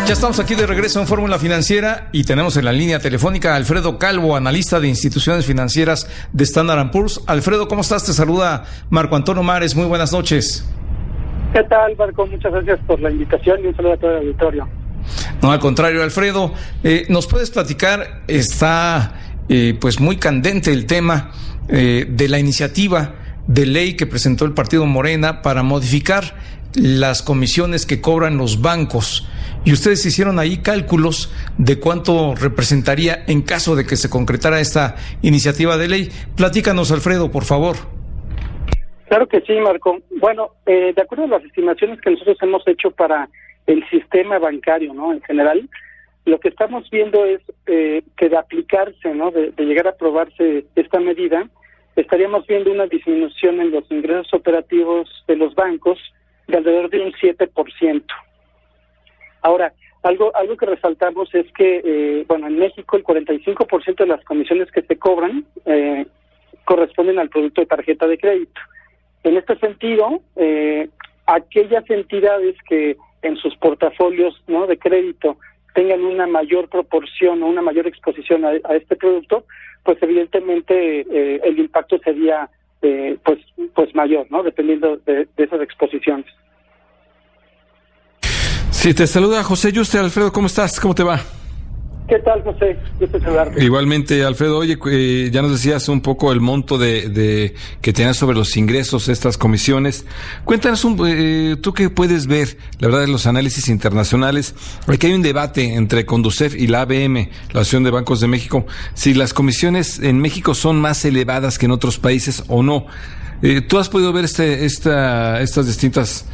Ya estamos aquí de regreso en Fórmula Financiera y tenemos en la línea telefónica a Alfredo Calvo, analista de instituciones financieras de Standard & Poor's. Alfredo, ¿cómo estás? Te saluda Marco Antonio Mares. Muy buenas noches. ¿Qué tal, Marco? Muchas gracias por la invitación y un saludo a todo el auditorio. No, al contrario, Alfredo. ¿Nos puedes platicar? Está pues muy candente el tema de la iniciativa de ley que presentó el partido Morena para modificar las comisiones que cobran los bancos. Y ustedes hicieron ahí cálculos de cuánto representaría en caso de que se concretara esta iniciativa de ley. Platícanos, Alfredo, por favor. Claro que sí, Marco. Bueno, de acuerdo a las estimaciones que nosotros hemos hecho para el sistema bancario, ¿no? En general, lo que estamos viendo es que de aplicarse, ¿no? De llegar a aprobarse esta medida, estaríamos viendo una disminución en los ingresos operativos de los bancos de alrededor de un 7%. Ahora, algo que resaltamos es que, en México el 45% de las comisiones que se cobran corresponden al producto de tarjeta de crédito. En este sentido, aquellas entidades que en sus portafolios, ¿no?, de crédito tengan una mayor proporción o una mayor exposición a este producto, pues evidentemente el impacto sería pues mayor, ¿no?, dependiendo de esas exposiciones. Sí, te saluda José Yuste. Alfredo, ¿cómo estás? ¿Cómo te va? ¿Qué tal, José? Gusto saludarte. Igualmente, Alfredo. Oye, ya nos decías un poco el monto de que tienes sobre los ingresos, estas comisiones. Cuéntanos, tú qué puedes ver, la verdad, de los análisis internacionales. Aquí hay un debate entre Conducef y la ABM, la Asociación de Bancos de México, si las comisiones en México son más elevadas que en otros países o no. ¿Tú has podido ver estas distintas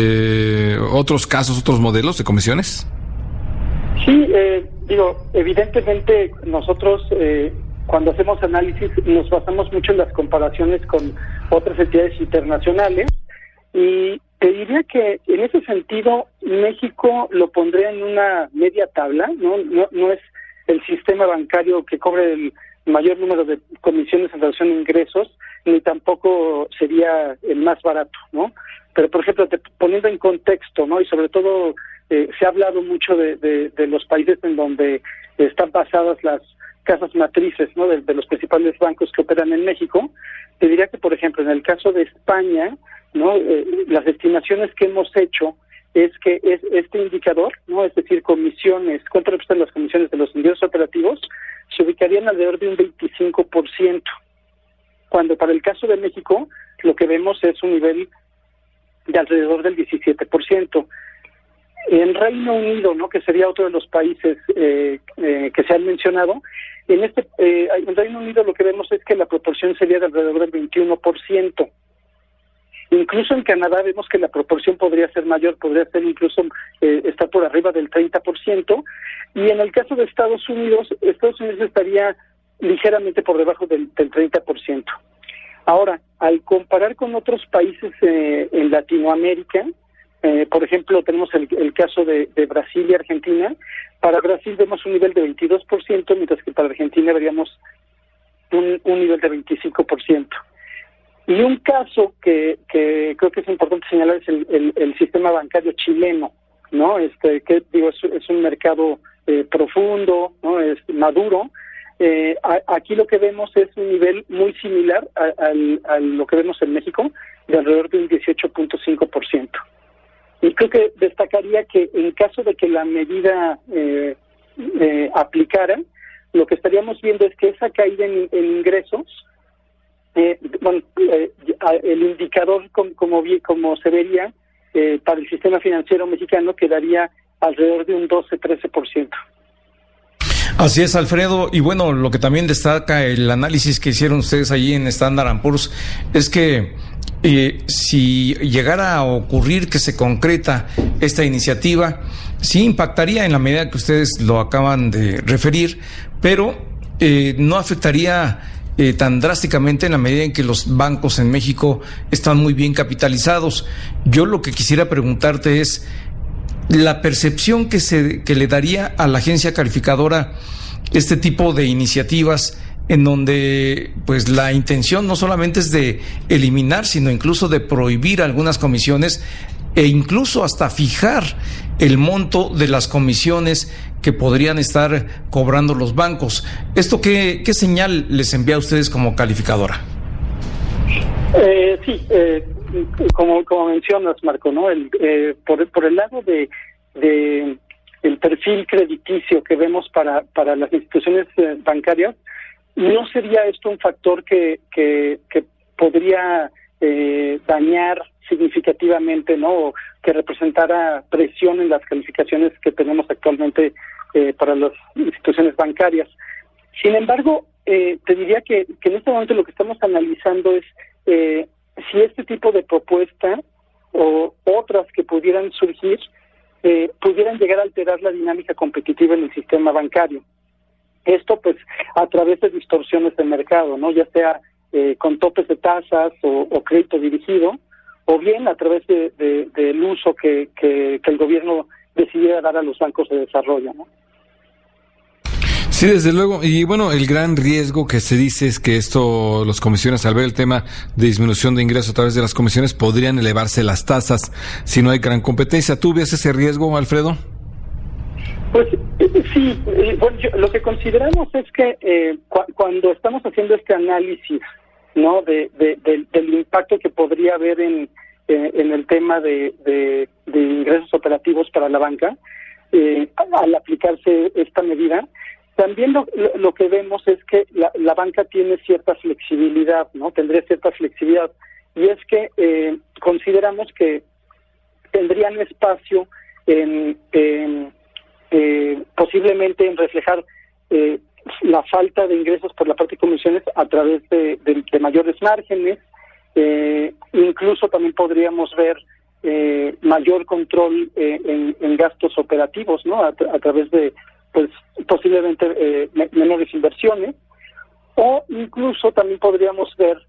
otros casos, otros modelos de comisiones? Sí, evidentemente nosotros cuando hacemos análisis nos basamos mucho en las comparaciones con otras entidades internacionales y te diría que en ese sentido México lo pondría en una media tabla, no es el sistema bancario que cobre el mayor número de comisiones en relación a ingresos, ni tampoco sería el más barato, ¿no? Pero, por ejemplo, poniendo en contexto, ¿no? Y sobre todo se ha hablado mucho de los países en donde están basadas las casas matrices, ¿no?, de los principales bancos que operan en México. Te diría que, por ejemplo, en el caso de España, ¿no?, las estimaciones que hemos hecho es que este indicador, ¿no?, es decir, comisiones, cuánto representan las comisiones de los ingresos operativos, se ubicarían alrededor de un 25%, cuando para el caso de México lo que vemos es un nivel de alrededor del 17%. En Reino Unido, ¿no?, que sería otro de los países que se han mencionado, en Reino Unido lo que vemos es que la proporción sería de alrededor del 21%. Incluso en Canadá vemos que la proporción podría ser mayor, podría ser incluso estar por arriba del 30%, y en el caso de Estados Unidos estaría ligeramente por debajo del 30%. Ahora, al comparar con otros países en Latinoamérica, por ejemplo, tenemos el caso de Brasil y Argentina. Para Brasil vemos un nivel de 22%, mientras que para Argentina veríamos un nivel de 25%. Y un caso que creo que es importante señalar es el sistema bancario chileno, ¿no? Que digo es un mercado profundo, ¿no?, es maduro. Aquí lo que vemos es un nivel muy similar a lo que vemos en México, de alrededor de un 18.5%. Y creo que destacaría que en caso de que la medida aplicara, lo que estaríamos viendo es que esa caída en ingresos, el indicador como se vería para el sistema financiero mexicano quedaría alrededor de un 12-13%. Así es, Alfredo, y bueno, lo que también destaca el análisis que hicieron ustedes allí en Standard & Poor's es que si llegara a ocurrir que se concreta esta iniciativa, sí impactaría en la medida que ustedes lo acaban de referir, pero no afectaría tan drásticamente en la medida en que los bancos en México están muy bien capitalizados. Yo lo que quisiera preguntarte es la percepción que le daría a la agencia calificadora este tipo de iniciativas en donde pues la intención no solamente es de eliminar, sino incluso de prohibir algunas comisiones e incluso hasta fijar el monto de las comisiones que podrían estar cobrando los bancos. ¿Esto qué señal les envía a ustedes como calificadora? Sí, como mencionas, Marco, ¿no? Por el lado de el perfil crediticio que vemos para las instituciones bancarias, no sería esto un factor que podría dañar significativamente, ¿no? O que representara presión en las calificaciones que tenemos actualmente para las instituciones bancarias. Sin embargo, te diría que en este momento lo que estamos analizando es si este tipo de propuesta o otras que pudieran surgir pudieran llegar a alterar la dinámica competitiva en el sistema bancario. Esto, pues, a través de distorsiones de mercado, ¿no? Ya sea con topes de tasas o crédito dirigido, o bien a través del uso que el gobierno decidiera dar a los bancos de desarrollo, ¿no? Sí, desde luego. Y bueno, el gran riesgo que se dice es que los comisiones, al ver el tema de disminución de ingresos a través de las comisiones, podrían elevarse las tasas si no hay gran competencia. ¿Tú ves ese riesgo, Alfredo? Pues sí, bueno, lo que consideramos es que cuando estamos haciendo este análisis, ¿no? del impacto que podría haber en el tema de ingresos operativos para la banca, al aplicarse esta medida, también lo que vemos es que la banca tiene cierta flexibilidad, ¿no? Tendría cierta flexibilidad. Y es que consideramos que tendrían espacio posiblemente en reflejar la falta de ingresos por la parte de comisiones a través de mayores márgenes. Incluso también podríamos ver mayor control en gastos operativos, ¿no? A través de, pues, posiblemente menores inversiones, o incluso también podríamos ver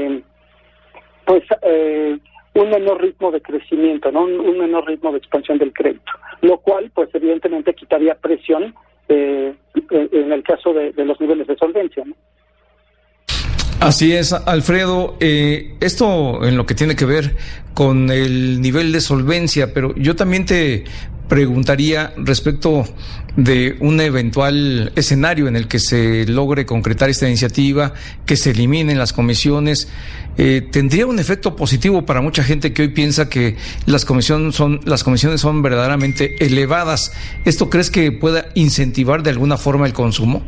un menor ritmo de crecimiento, ¿no? Un menor ritmo de expansión del crédito, lo cual, pues, evidentemente quitaría presión en el caso de los niveles de solvencia, ¿no? Así es, Alfredo. Esto en lo que tiene que ver con el nivel de solvencia, pero yo también te preguntaría respecto de un eventual escenario en el que se logre concretar esta iniciativa, que se eliminen las comisiones. ¿Tendría un efecto positivo para mucha gente que hoy piensa que las comisiones son verdaderamente elevadas? ¿Esto crees que pueda incentivar de alguna forma el consumo?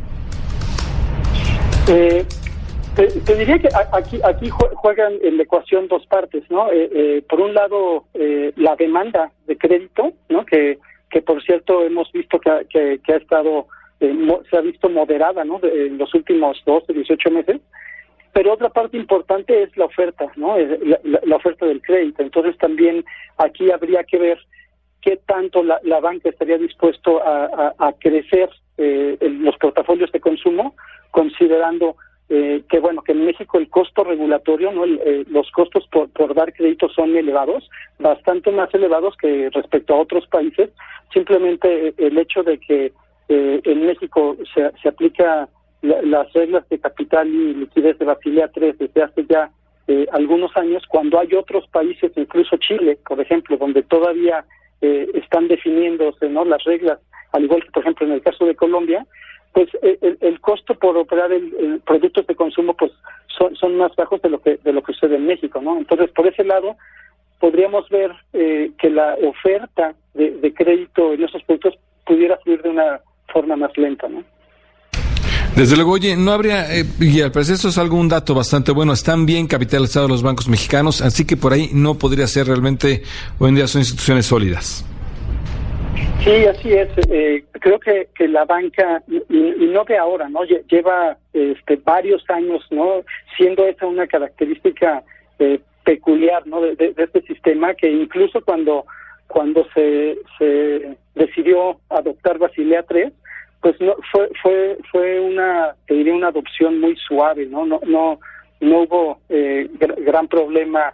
Te diría que aquí juegan en la ecuación dos partes, ¿no? Por un lado, la demanda de crédito, ¿no? Que por cierto hemos visto que ha estado, se ha visto moderada, ¿no? En los últimos 12, 18 meses. Pero otra parte importante es la oferta, ¿no? La oferta del crédito. Entonces también aquí habría que ver qué tanto la banca estaría dispuesto a crecer los portafolios de consumo, considerando que en México el costo regulatorio, ¿no? Los costos por dar créditos son elevados, bastante más elevados que respecto a otros países. Simplemente el hecho de que en México se aplica las reglas de capital y liquidez de Basilea III desde hace ya algunos años, cuando hay otros países, incluso Chile, por ejemplo, donde todavía están definiéndose, ¿no? Las reglas, al igual que por ejemplo en el caso de Colombia, pues el costo por operar el productos de consumo pues son más bajos de lo que sucede en México, ¿no? Entonces, por ese lado podríamos ver que la oferta de crédito en esos productos pudiera fluir de una forma más lenta, ¿no? Desde luego, oye, no habría, y al parecer esto es un dato bastante bueno, están bien capitalizados los bancos mexicanos, así que por ahí no podría ser realmente, hoy en día son instituciones sólidas. Sí, así es. Creo que la banca, y no de ahora, ¿no? Lleva varios años, ¿no? Siendo esa una característica peculiar, ¿no? De este sistema, que incluso cuando se decidió adoptar Basilea III, pues no fue una adopción muy suave, ¿no? No hubo gran problema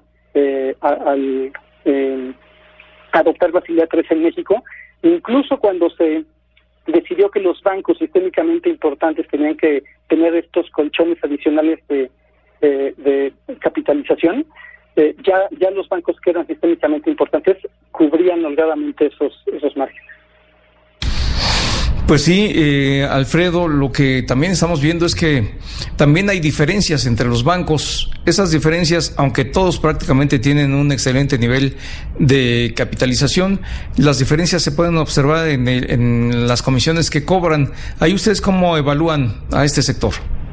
al adoptar Basilea III en México. Incluso cuando se decidió que los bancos sistémicamente importantes tenían que tener estos colchones adicionales de capitalización, ya los bancos que eran sistémicamente importantes cubrían holgadamente esos márgenes. Pues sí, Alfredo, lo que también estamos viendo es que también hay diferencias entre los bancos. Esas diferencias, aunque todos prácticamente tienen un excelente nivel de capitalización, las diferencias se pueden observar en las comisiones que cobran. ¿Ahí ustedes cómo evalúan a este sector?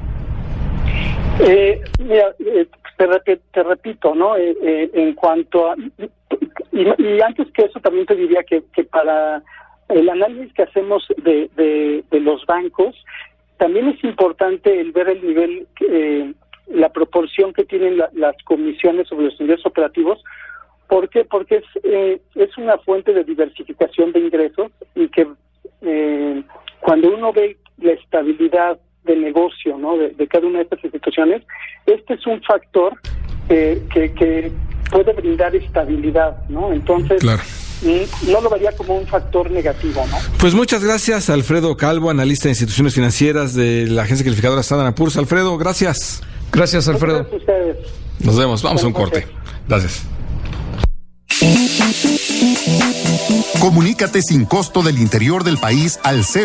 Mira, te repito, ¿no? En cuanto a... Y antes que eso también te diría que para el análisis que hacemos de los bancos, también es importante el ver el nivel, la proporción que tienen las comisiones sobre los ingresos operativos. ¿Por qué? Porque es una fuente de diversificación de ingresos y que cuando uno ve la estabilidad del negocio, ¿no? de cada una de estas instituciones, este es un factor que puede brindar estabilidad, ¿no? Entonces, claro, no lo vería como un factor negativo, ¿no? Pues muchas gracias, Alfredo Calvo, analista de instituciones financieras de la agencia calificadora Standard & Poor's. Alfredo, gracias. Gracias, Alfredo. Gracias a ustedes. Nos vemos, vamos a un corte. Gracias. Comunícate sin costo del interior del país al